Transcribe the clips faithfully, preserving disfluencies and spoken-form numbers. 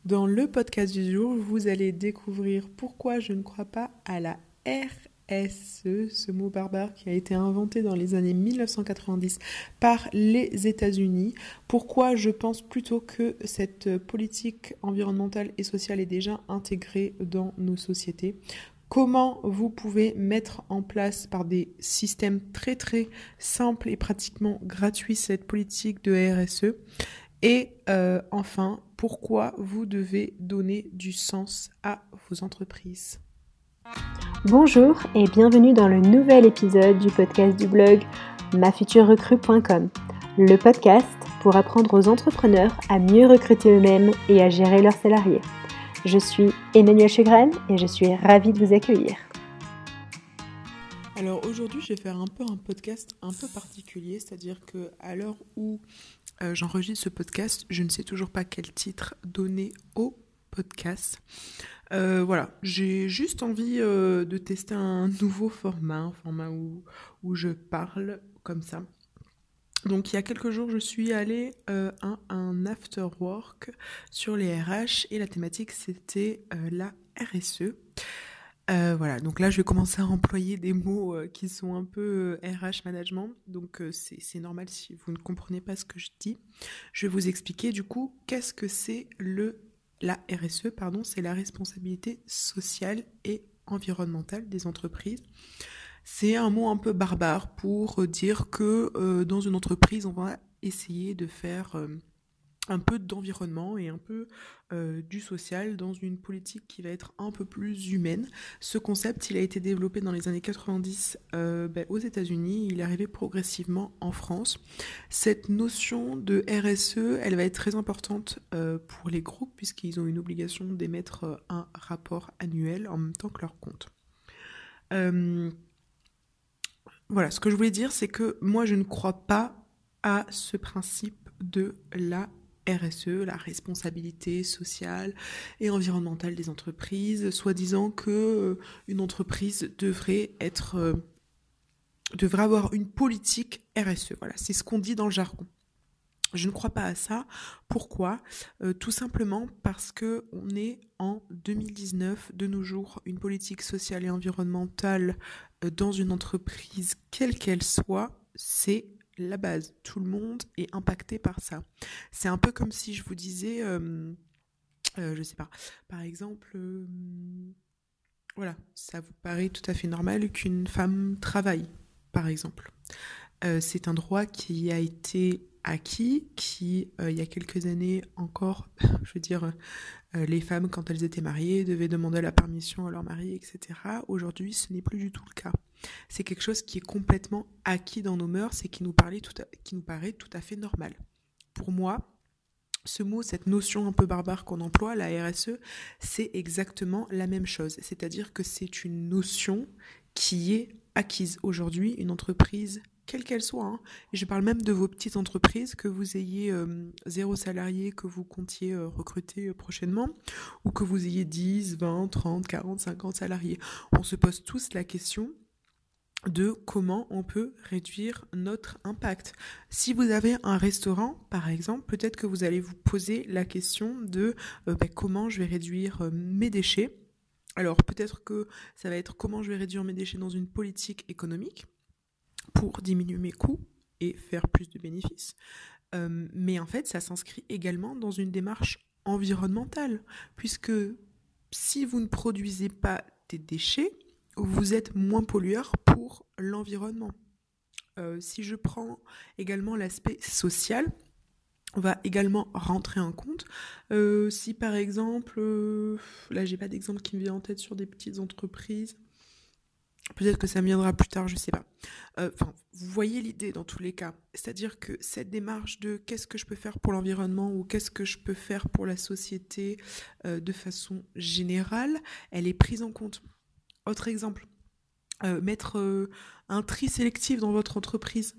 Dans le podcast du jour, vous allez découvrir pourquoi je ne crois pas à la R S E, ce mot barbare qui a été inventé dans les années mille neuf cent quatre-vingt-dix par les États-Unis. Pourquoi je pense plutôt que cette politique environnementale et sociale est déjà intégrée dans nos sociétés. Comment vous pouvez mettre en place par des systèmes très très simples et pratiquement gratuits cette politique de R S E. Et euh, enfin, pourquoi vous devez donner du sens à vos entreprises. Bonjour et bienvenue dans le nouvel épisode du podcast du blog ma future recrue point com, le podcast pour apprendre aux entrepreneurs à mieux recruter eux-mêmes et à gérer leurs salariés. Je suis Emmanuelle Chegrenne et je suis ravie de vous accueillir. Alors aujourd'hui, je vais faire un peu un podcast un peu particulier, c'est-à-dire qu'à l'heure où euh, j'enregistre ce podcast, je ne sais toujours pas quel titre donner au podcast. Euh, voilà, j'ai juste envie euh, de tester un nouveau format, un format où, où je parle comme ça. Donc il y a quelques jours, je suis allée euh, à un after work sur les R H et la thématique c'était euh, la R S E. Euh, voilà, donc là je vais commencer à employer des mots euh, qui sont un peu euh, R H management, donc euh, c'est, c'est normal si vous ne comprenez pas ce que je dis. Je vais vous expliquer du coup qu'est-ce que c'est le, la R S E, pardon, c'est la responsabilité sociale et environnementale des entreprises. C'est un mot un peu barbare pour dire que euh, dans une entreprise on va essayer de faire... Euh, un peu d'environnement et un peu euh, du social dans une politique qui va être un peu plus humaine. Ce concept, il a été développé dans les années quatre-vingt-dix euh, ben, aux États-Unis, il est arrivé progressivement en France. Cette notion de R S E, elle va être très importante euh, pour les groupes puisqu'ils ont une obligation d'émettre euh, un rapport annuel en même temps que leur compte. Euh, voilà, ce que je voulais dire, c'est que moi, je ne crois pas à ce principe de la R S E, la responsabilité sociale et environnementale des entreprises, soi-disant que euh, une entreprise devrait être, euh, devrait avoir une politique R S E. Voilà, c'est ce qu'on dit dans le jargon. Je ne crois pas à ça. Pourquoi ? euh, Tout simplement parce que on est en deux mille dix-neuf, de nos jours, une politique sociale et environnementale euh, dans une entreprise, quelle qu'elle soit, c'est la base. Tout le monde est impacté par ça. C'est un peu comme si je vous disais, euh, euh, je sais pas, par exemple, euh, voilà, ça vous paraît tout à fait normal qu'une femme travaille, par exemple. Euh, c'est un droit qui a été acquis, qui, euh, il y a quelques années encore, je veux dire, euh, les femmes, quand elles étaient mariées, devaient demander la permission à leur mari, et cetera. Aujourd'hui, ce n'est plus du tout le cas. C'est quelque chose qui est complètement acquis dans nos mœurs et qui nous, parlait tout à, qui nous paraît tout à fait normal. Pour moi, ce mot, cette notion un peu barbare qu'on emploie, la R S E, c'est exactement la même chose. C'est-à-dire que c'est une notion qui est acquise aujourd'hui, une entreprise quelle qu'elle soit, hein. Et je parle même de vos petites entreprises, que vous ayez euh, zéro salarié, que vous comptiez euh, recruter euh, prochainement, ou que vous ayez dix, vingt, trente, quarante, cinquante salariés. On se pose tous la question de comment on peut réduire notre impact. Si vous avez un restaurant, par exemple, peut-être que vous allez vous poser la question de euh, bah, comment je vais réduire euh, mes déchets. Alors peut-être que ça va être comment je vais réduire mes déchets dans une politique économique pour diminuer mes coûts et faire plus de bénéfices. Euh, mais en fait, ça s'inscrit également dans une démarche environnementale, puisque si vous ne produisez pas des déchets, vous êtes moins pollueur pour l'environnement. Euh, si je prends également l'aspect social, on va également rentrer en compte. Euh, si par exemple, euh, là j'ai pas d'exemple qui me vient en tête sur des petites entreprises, peut-être que ça me viendra plus tard, je sais pas. Enfin, euh, vous voyez l'idée dans tous les cas. C'est-à-dire que cette démarche de qu'est-ce que je peux faire pour l'environnement ou qu'est-ce que je peux faire pour la société euh, de façon générale, elle est prise en compte. Autre exemple, euh, mettre euh, un tri sélectif dans votre entreprise.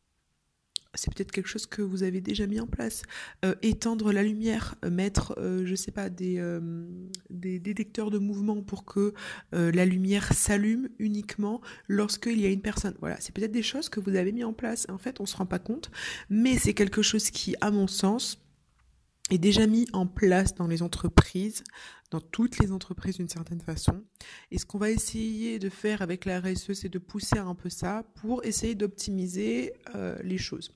C'est peut-être quelque chose que vous avez déjà mis en place. Euh, étendre la lumière, euh, mettre, euh, je sais pas, des, euh, des détecteurs de mouvement pour que euh, la lumière s'allume uniquement lorsqu'il y a une personne. Voilà, c'est peut-être des choses que vous avez mis en place. En fait, on se rend pas compte, mais c'est quelque chose qui, à mon sens, est déjà mis en place dans les entreprises, dans toutes les entreprises d'une certaine façon. Et ce qu'on va essayer de faire avec la R S E, c'est de pousser un peu ça pour essayer d'optimiser euh, les choses.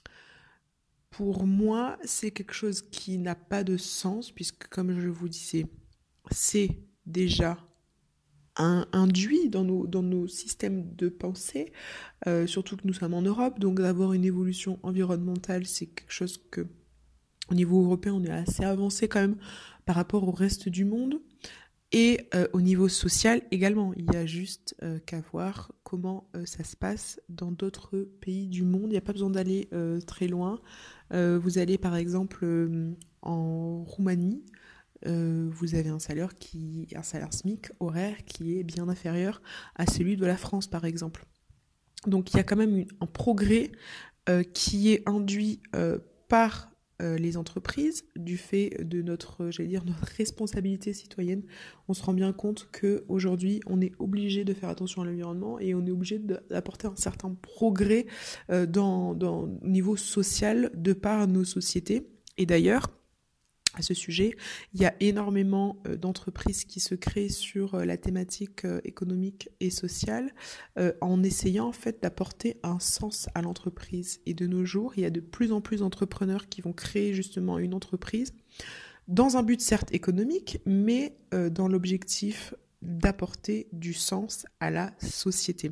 Pour moi, c'est quelque chose qui n'a pas de sens, puisque comme je vous disais, c'est déjà un, induit dans nos, dans nos systèmes de pensée, euh, surtout que nous sommes en Europe, donc d'avoir une évolution environnementale, c'est quelque chose que, au niveau européen, on est assez avancé quand même par rapport au reste du monde. Et euh, au niveau social également, il y a juste euh, qu'à voir comment euh, ça se passe dans d'autres pays du monde. Il n'y a pas besoin d'aller euh, très loin. Euh, vous allez par exemple euh, en Roumanie, euh, vous avez un salaire qui, un salaire SMIC horaire qui est bien inférieur à celui de la France par exemple. Donc il y a quand même une, un progrès euh, qui est induit euh, par euh, les entreprises, du fait de notre, j'allais dire, notre responsabilité citoyenne. On se rend bien compte qu'aujourd'hui, on est obligé de faire attention à l'environnement et on est obligé d'apporter un certain progrès euh, dans, dans, au niveau social de par nos sociétés. Et d'ailleurs, à ce sujet, il y a énormément euh, d'entreprises qui se créent sur euh, la thématique euh, économique et sociale euh, en essayant en fait d'apporter un sens à l'entreprise. Et de nos jours, il y a de plus en plus d'entrepreneurs qui vont créer justement une entreprise dans un but certes économique, mais euh, dans l'objectif d'apporter du sens à la société.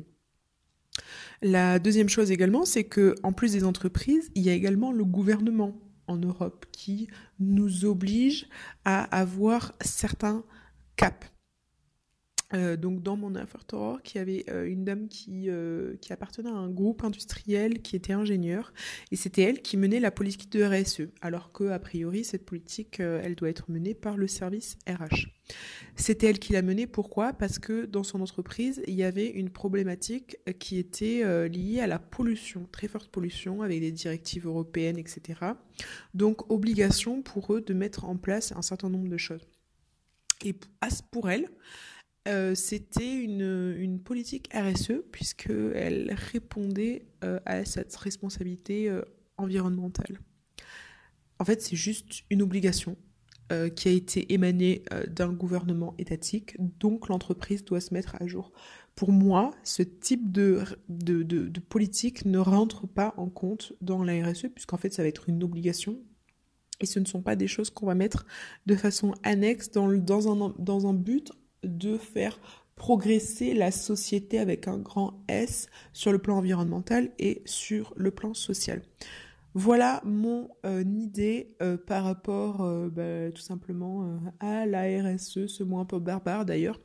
La deuxième chose également, c'est que en plus des entreprises, il y a également le gouvernement en Europe qui nous oblige à avoir certains caps. Euh, donc dans mon afterwork, il y avait euh, une dame qui, euh, qui appartenait à un groupe industriel qui était ingénieur et c'était elle qui menait la politique de R S E, alors que a priori cette politique euh, elle doit être menée par le service R H. C'était elle qui l'a menée. Pourquoi ? Parce que dans son entreprise il y avait une problématique qui était euh, liée à la pollution, très forte pollution avec des directives européennes, et cetera. Donc obligation pour eux de mettre en place un certain nombre de choses. Et pour elle, Euh, c'était une, une politique R S E puisqu'elle répondait euh, à cette responsabilité euh, environnementale. En fait, c'est juste une obligation euh, qui a été émanée euh, d'un gouvernement étatique, donc l'entreprise doit se mettre à jour. Pour moi, ce type de, de, de, de politique ne rentre pas en compte dans la R S E puisqu'en fait, ça va être une obligation. Et ce ne sont pas des choses qu'on va mettre de façon annexe dans, le, dans, un, dans un but de faire progresser la société avec un grand S sur le plan environnemental et sur le plan social. Voilà mon euh, idée euh, par rapport euh, bah, tout simplement euh, à la R S E, ce mot un peu barbare d'ailleurs,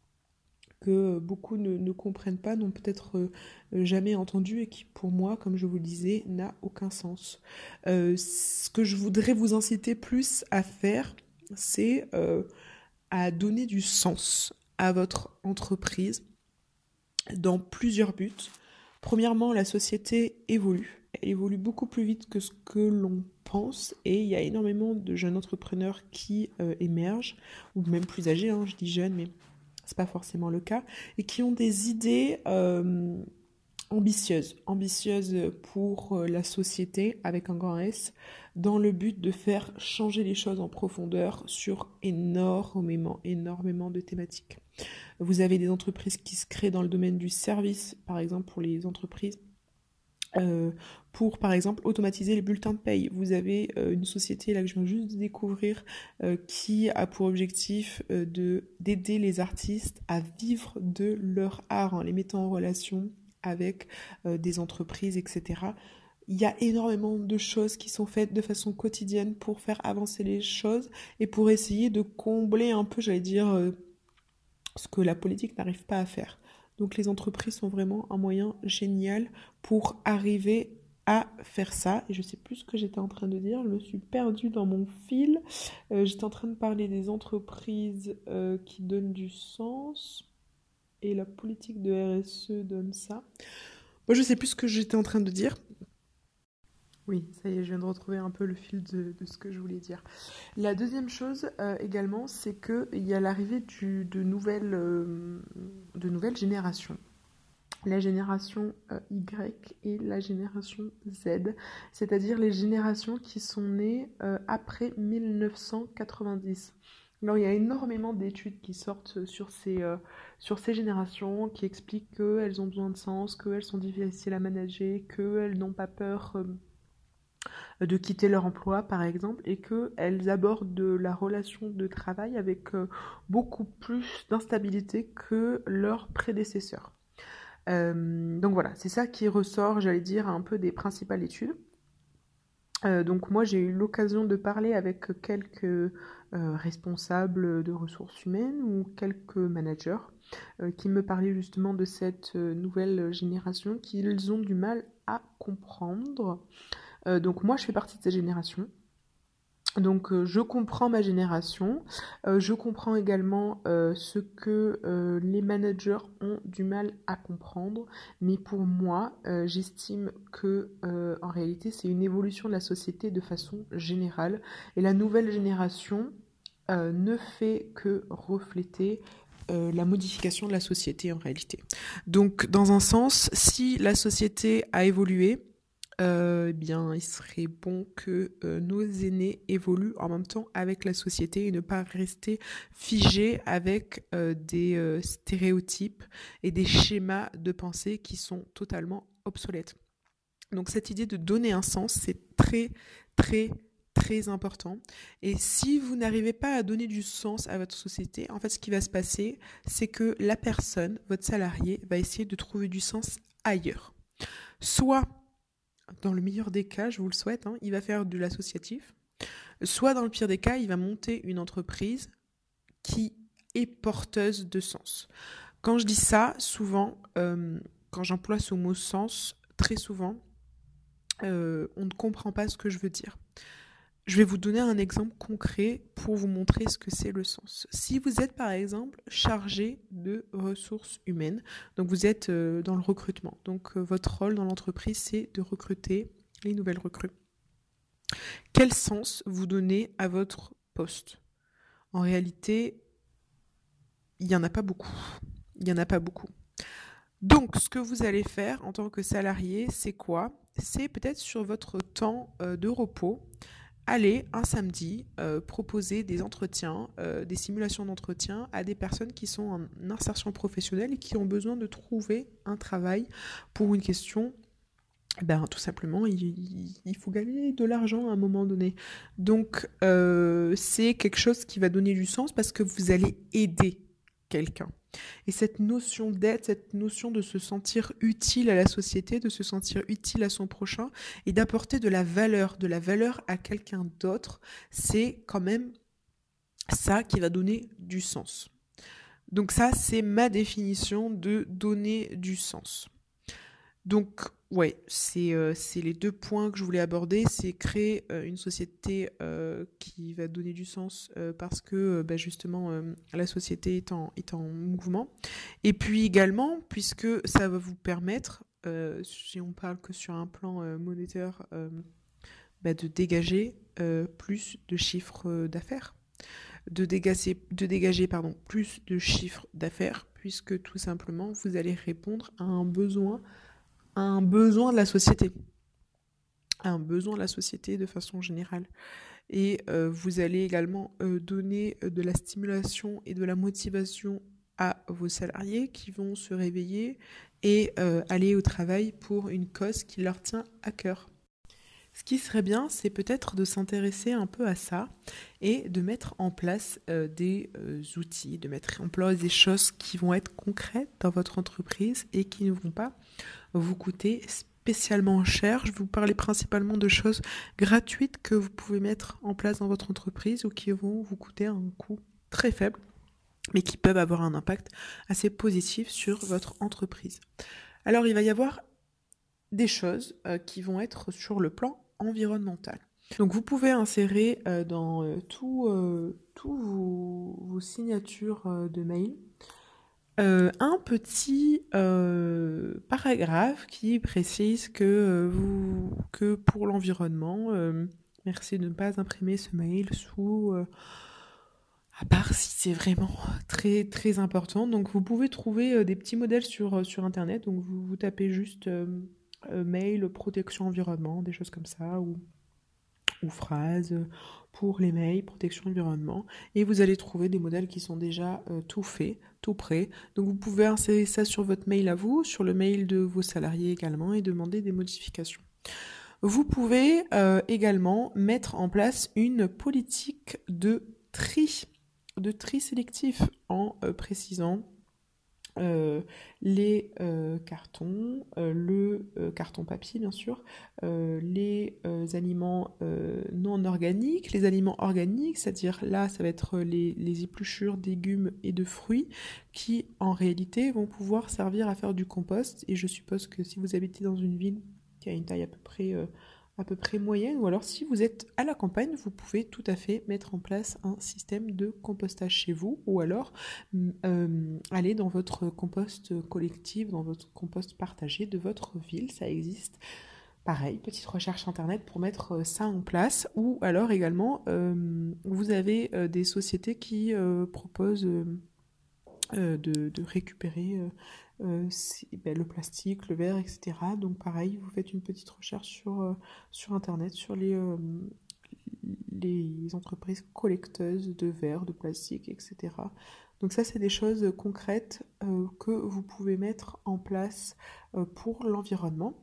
que beaucoup ne, ne comprennent pas, n'ont peut-être euh, jamais entendu et qui pour moi, comme je vous le disais, n'a aucun sens. Euh, ce que je voudrais vous inciter plus à faire, c'est euh, à donner du sens à votre entreprise dans plusieurs buts. Premièrement, la société évolue. Elle évolue beaucoup plus vite que ce que l'on pense et il y a énormément de jeunes entrepreneurs qui euh, émergent, ou même plus âgés, hein, je dis jeunes, mais c'est pas forcément le cas, et qui ont des idées euh, ambitieuses, ambitieuses pour la société avec un grand S, dans le but de faire changer les choses en profondeur sur énormément, énormément de thématiques. Vous avez des entreprises qui se créent dans le domaine du service, par exemple pour les entreprises, euh, pour par exemple automatiser les bulletins de paye. Vous avez euh, une société là que je viens juste de découvrir euh, qui a pour objectif euh, de d'aider les artistes à vivre de leur art en les mettant en relation avec euh, des entreprises, et cetera. Il y a énormément de choses qui sont faites de façon quotidienne pour faire avancer les choses et pour essayer de combler un peu, j'allais dire, euh, ce que la politique n'arrive pas à faire. Donc les entreprises sont vraiment un moyen génial pour arriver à faire ça. Et je sais plus ce que j'étais en train de dire, je me suis perdue dans mon fil. Euh, j'étais en train de parler des entreprises euh, qui donnent du sens. Et la politique de R S E donne ça. Moi, je sais plus ce que j'étais en train de dire. Oui, ça y est, je viens de retrouver un peu le fil de, de ce que je voulais dire. La deuxième chose euh, également, c'est qu'il y a l'arrivée du, de, nouvelles, euh, de nouvelles générations. la génération euh, Y et la génération Z, c'est-à-dire les générations qui sont nées euh, après mille neuf cent quatre-vingt-dix. Alors, il y a énormément d'études qui sortent sur ces, euh, sur ces générations, qui expliquent qu'elles ont besoin de sens, qu'elles sont difficiles à manager, qu'elles n'ont pas peur euh, de quitter leur emploi, par exemple, et qu'elles abordent la relation de travail avec euh, beaucoup plus d'instabilité que leurs prédécesseurs. Euh, donc voilà, c'est ça qui ressort, j'allais dire, un peu des principales études. Euh, donc moi, j'ai eu l'occasion de parler avec quelques euh, responsables de ressources humaines ou quelques managers euh, qui me parlaient justement de cette euh, nouvelle génération qu'ils ont du mal à comprendre. Euh, donc moi, je fais partie de cette génération. Donc euh, je comprends ma génération, euh, je comprends également euh, ce que euh, les managers ont du mal à comprendre, mais pour moi, euh, j'estime que euh, en réalité c'est une évolution de la société de façon générale, et la nouvelle génération euh, ne fait que refléter euh, la modification de la société en réalité. Donc dans un sens, si la société a évolué, euh, eh bien, il serait bon que euh, nos aînés évoluent en même temps avec la société et ne pas rester figés avec euh, des euh, stéréotypes et des schémas de pensée qui sont totalement obsolètes. Donc cette idée de donner un sens, c'est très, très, très important. Et si vous n'arrivez pas à donner du sens à votre société, en fait, ce qui va se passer, c'est que la personne, votre salarié, va essayer de trouver du sens ailleurs. Soit dans le meilleur des cas, je vous le souhaite, hein, il va faire de l'associatif. Soit dans le pire des cas, il va monter une entreprise qui est porteuse de sens. Quand je dis ça, souvent, euh, quand j'emploie ce mot sens, très souvent, euh, on ne comprend pas ce que je veux dire. Je vais vous donner un exemple concret pour vous montrer ce que c'est le sens. Si vous êtes par exemple chargé de ressources humaines, donc vous êtes euh, dans le recrutement, donc euh, votre rôle dans l'entreprise c'est de recruter les nouvelles recrues. Quel sens vous donnez à votre poste ? En réalité, il n'y en a pas beaucoup. Il n'y en a pas beaucoup. Donc, ce que vous allez faire en tant que salarié, c'est quoi ? C'est peut-être sur votre temps euh, de repos, aller un samedi euh, proposer des entretiens, euh, des simulations d'entretien à des personnes qui sont en insertion professionnelle et qui ont besoin de trouver un travail pour une question. Ben, tout simplement, il, il faut gagner de l'argent à un moment donné. Donc, euh, c'est quelque chose qui va donner du sens parce que vous allez aider quelqu'un. Et cette notion d'aide, cette notion de se sentir utile à la société, de se sentir utile à son prochain et d'apporter de la valeur, de la valeur à quelqu'un d'autre, c'est quand même ça qui va donner du sens. Donc ça, c'est ma définition de donner du sens. Donc, ouais, c'est, euh, c'est les deux points que je voulais aborder. C'est créer euh, une société euh, qui va donner du sens euh, parce que euh, bah, justement euh, la société est en, est en mouvement. Et puis également, puisque ça va vous permettre, euh, si on parle que sur un plan euh, monétaire, euh, bah, de dégager euh, plus de chiffres d'affaires. De dégager, de dégager pardon, plus de chiffres d'affaires, puisque tout simplement, vous allez répondre à un besoin un besoin de la société, un besoin de la société de façon générale. Et euh, vous allez également euh, donner de la stimulation et de la motivation à vos salariés qui vont se réveiller et euh, aller au travail pour une cause qui leur tient à cœur. Ce qui serait bien, c'est peut-être de s'intéresser un peu à ça et de mettre en place euh, des euh, outils, de mettre en place des choses qui vont être concrètes dans votre entreprise et qui ne vont pas vous coûter spécialement cher. Je vais vous parler principalement de choses gratuites que vous pouvez mettre en place dans votre entreprise ou qui vont vous coûter un coût très faible, mais qui peuvent avoir un impact assez positif sur votre entreprise. Alors, il va y avoir des choses euh, qui vont être sur le plan environnemental. Donc vous pouvez insérer euh, dans euh, tous euh, vos, vos signatures euh, de mail euh, un petit euh, paragraphe qui précise que, euh, vous, que pour l'environnement, euh, merci de ne pas imprimer ce mail sous... Euh, À part si c'est vraiment très très important. Donc vous pouvez trouver euh, des petits modèles sur, euh, sur internet. Donc vous, vous tapez juste euh, euh, mail, protection environnement, des choses comme ça, ou, ou phrases euh, pour les mails, protection environnement. Et vous allez trouver des modèles qui sont déjà euh, tout faits, tout prêts. Donc vous pouvez insérer ça sur votre mail à vous, sur le mail de vos salariés également, et demander des modifications. Vous pouvez euh, également mettre en place une politique de tri, de tri sélectif en euh, précisant euh, les euh, cartons, euh, le euh, carton papier bien sûr, euh, les euh, aliments euh, non organiques, les aliments organiques, c'est-à-dire là ça va être les, les épluchures, légumes et de fruits qui en réalité vont pouvoir servir à faire du compost. Et je suppose que si vous habitez dans une ville qui a une taille à peu près euh, à peu près moyenne, ou alors si vous êtes à la campagne, vous pouvez tout à fait mettre en place un système de compostage chez vous, ou alors euh, aller dans votre compost collectif, dans votre compost partagé de votre ville, ça existe. Pareil, petite recherche internet pour mettre ça en place, ou alors également, euh, vous avez euh, des sociétés qui euh, proposent euh, de, de récupérer euh, euh, si, ben, le plastique, le verre, et cetera. Donc pareil, vous faites une petite recherche sur, euh, sur internet, sur les, euh, les entreprises collecteuses de verre, de plastique, et cetera. Donc ça, c'est des choses concrètes euh, que vous pouvez mettre en place euh, pour l'environnement,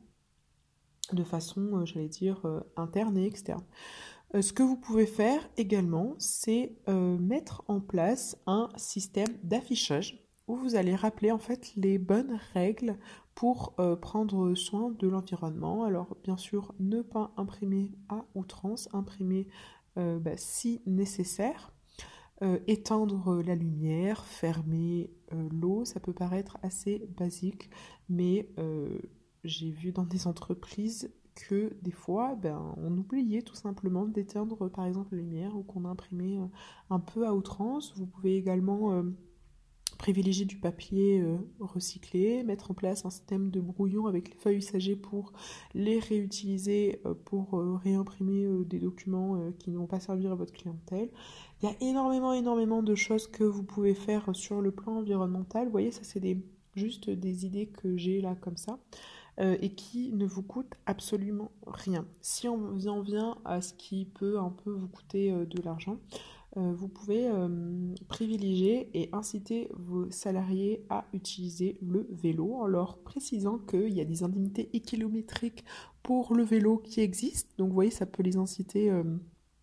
de façon, euh, j'allais dire, euh, interne et externe. Euh, ce que vous pouvez faire également, c'est euh, mettre en place un système d'affichage où vous allez rappeler en fait les bonnes règles pour euh, prendre soin de l'environnement. Alors bien sûr, ne pas imprimer à outrance, imprimer euh, bah, si nécessaire. Euh, éteindre la lumière, fermer euh, l'eau, ça peut paraître assez basique, mais euh, j'ai vu dans des entreprises que des fois, ben, on oubliait tout simplement d'éteindre par exemple la lumière, ou qu'on imprimait euh, un peu à outrance. Vous pouvez également euh, privilégier du papier euh, recyclé, mettre en place un système de brouillon avec les feuilles usagées pour les réutiliser, euh, pour euh, réimprimer euh, des documents euh, qui ne vont pas servir à votre clientèle. Il y a énormément, énormément de choses que vous pouvez faire sur le plan environnemental. Vous voyez, ça c'est des, juste des idées que j'ai là comme ça. Euh, et qui ne vous coûtent absolument rien. Si on en vient à ce qui peut un peu vous coûter euh, de l'argent, euh, vous pouvez euh, privilégier et inciter vos salariés à utiliser le vélo en leur précisant qu'il y a des indemnités kilométriques pour le vélo qui existent. Donc vous voyez, ça peut les inciter euh,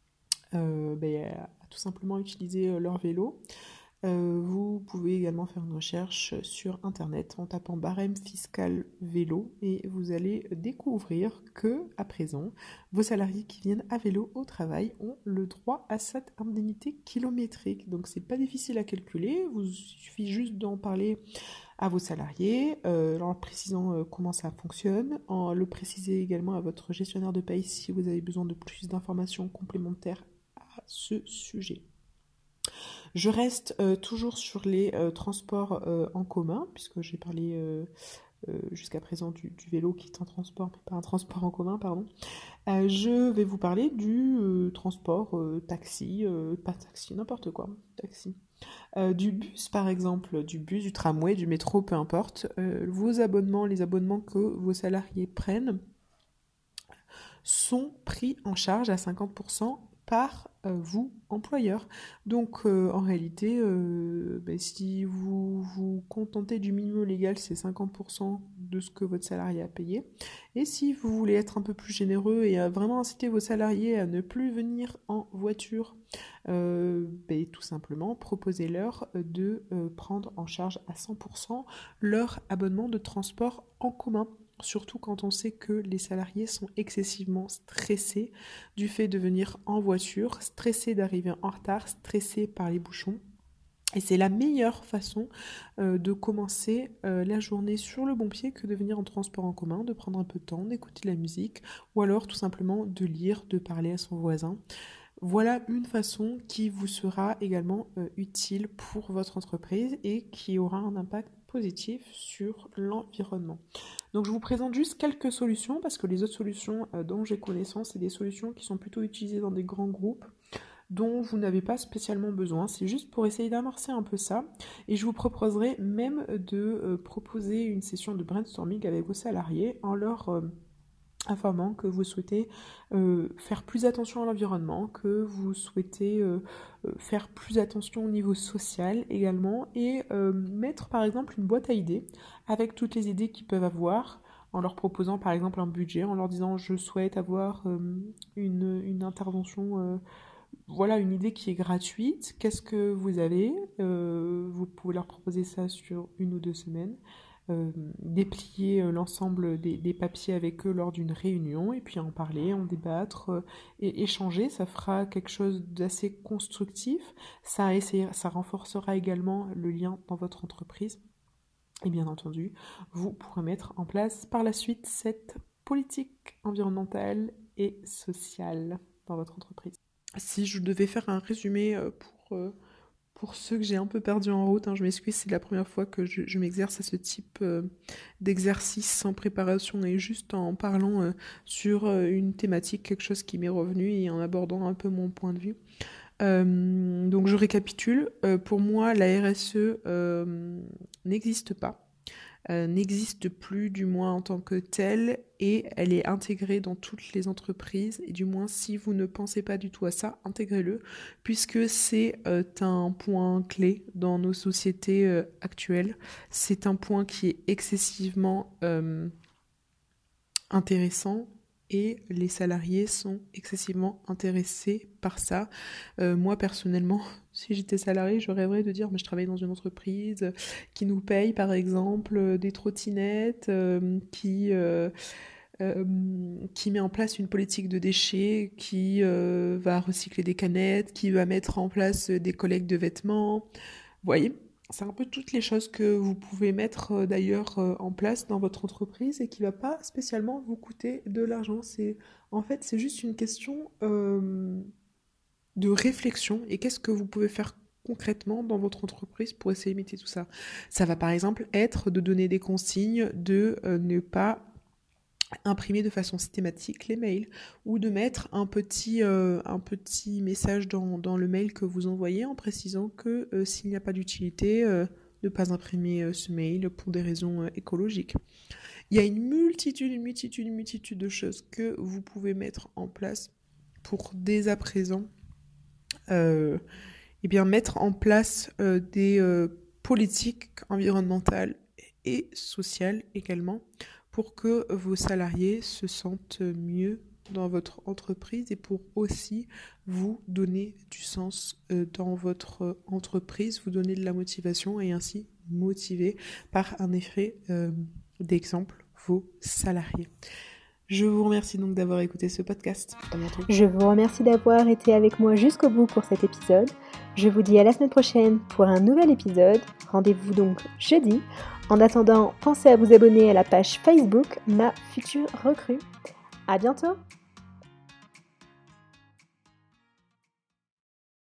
euh, ben, à, à tout simplement utiliser euh, leur vélo. Euh, vous pouvez également faire une recherche sur internet en tapant barème fiscal vélo, et vous allez découvrir que, à présent, vos salariés qui viennent à vélo au travail ont le droit à cette indemnité kilométrique. Donc c'est pas difficile à calculer, il suffit juste d'en parler à vos salariés, euh, en précisant euh, comment ça fonctionne, en le préciser également à votre gestionnaire de paye si vous avez besoin de plus d'informations complémentaires à ce sujet. Je reste euh, toujours sur les euh, transports euh, en commun, puisque j'ai parlé euh, euh, jusqu'à présent du, du vélo qui est un transport, mais pas un transport en commun, pardon. Euh, je vais vous parler du euh, transport euh, taxi, euh, pas taxi, n'importe quoi, taxi. Euh, du bus par exemple, du bus, du tramway, du métro, peu importe. Euh, vos abonnements, les abonnements que vos salariés prennent sont pris en charge à cinquante pour cent par euh, vous, employeur. Donc euh, en réalité, euh, ben, si vous vous contentez du minimum légal, c'est cinquante pour cent de ce que votre salarié a payé. Et si vous voulez être un peu plus généreux et à vraiment inciter vos salariés à ne plus venir en voiture, euh, ben, tout simplement, proposez-leur de euh, prendre en charge à cent pour cent leur abonnement de transport en commun. Surtout quand on sait que les salariés sont excessivement stressés du fait de venir en voiture, stressés d'arriver en retard, stressés par les bouchons. Et c'est la meilleure façon euh, de commencer euh, la journée sur le bon pied que de venir en transport en commun, de prendre un peu de temps, d'écouter de la musique, ou alors tout simplement de lire, de parler à son voisin. Voilà une façon qui vous sera également euh, utile pour votre entreprise et qui aura un impact positif sur l'environnement. Donc je vous présente juste quelques solutions, parce que les autres solutions euh, dont j'ai connaissance, c'est des solutions qui sont plutôt utilisées dans des grands groupes. dont vous n'avez pas spécialement besoin. C'est juste pour essayer d'amorcer un peu ça. Et je vous proposerai même de euh, proposer une session de brainstorming avec vos salariés en leur euh, informant que vous souhaitez euh, faire plus attention à l'environnement, que vous souhaitez euh, faire plus attention au niveau social également, et euh, mettre par exemple une boîte à idées avec toutes les idées qu'ils peuvent avoir, en leur proposant par exemple un budget, en leur disant je souhaite avoir euh, une, une intervention, euh, voilà, une idée qui est gratuite, qu'est-ce que vous avez, euh, vous pouvez leur proposer ça sur une ou deux semaines. Euh, déplier euh, l'ensemble des, des papiers avec eux lors d'une réunion et puis en parler, en débattre euh, et échanger. Ça fera quelque chose d'assez constructif. Ça, essayera, ça renforcera également le lien dans votre entreprise. Et bien entendu, vous pourrez mettre en place par la suite cette politique environnementale et sociale dans votre entreprise. Si je devais faire un résumé pour... Euh, Pour ceux que j'ai un peu perdus en route, hein, je m'excuse, c'est la première fois que je, je m'exerce à ce type euh, d'exercice sans préparation et juste en parlant euh, sur euh, une thématique, quelque chose qui m'est revenu et en abordant un peu mon point de vue. Euh, donc je récapitule, euh, pour moi la R S E euh, n'existe pas. Euh, n'existe plus, du moins en tant que telle, et elle est intégrée dans toutes les entreprises, et du moins si vous ne pensez pas du tout à ça, intégrez-le, puisque c'est euh, un point clé dans nos sociétés euh, actuelles. C'est un point qui est excessivement euh, intéressant, et les salariés sont excessivement intéressés par ça. Euh, moi, personnellement, si j'étais salariée, je rêverais de dire mais je travaille dans une entreprise qui nous paye, par exemple, des trottinettes, euh, qui, euh, euh, qui met en place une politique de déchets, qui euh, va recycler des canettes, qui va mettre en place des collectes de vêtements. Vous voyez ? C'est un peu toutes les choses que vous pouvez mettre euh, d'ailleurs euh, en place dans votre entreprise et qui ne va pas spécialement vous coûter de l'argent. C'est, en fait, c'est juste une question euh, de réflexion. Et qu'est-ce que vous pouvez faire concrètement dans votre entreprise pour essayer d'imiter tout ça ? Ça va par exemple être de donner des consignes, de euh, ne pas imprimer de façon systématique les mails, ou de mettre un petit, euh, un petit message dans, dans le mail que vous envoyez en précisant que euh, s'il n'y a pas d'utilité, euh, ne pas imprimer euh, ce mail pour des raisons euh, écologiques. Il y a une multitude, une multitude, une multitude de choses que vous pouvez mettre en place pour dès à présent euh, eh bien, mettre en place euh, des euh, politiques environnementales et sociales également, pour que vos salariés se sentent mieux dans votre entreprise et pour aussi vous donner du sens dans votre entreprise, vous donner de la motivation et ainsi motiver par un effet euh, d'exemple vos salariés. Je vous remercie donc d'avoir écouté ce podcast. À bientôt. Je vous remercie d'avoir été avec moi jusqu'au bout pour cet épisode. Je vous dis à la semaine prochaine pour un nouvel épisode. Rendez-vous donc jeudi. En attendant, pensez à vous abonner à la page Facebook Ma Future Recrue. À bientôt!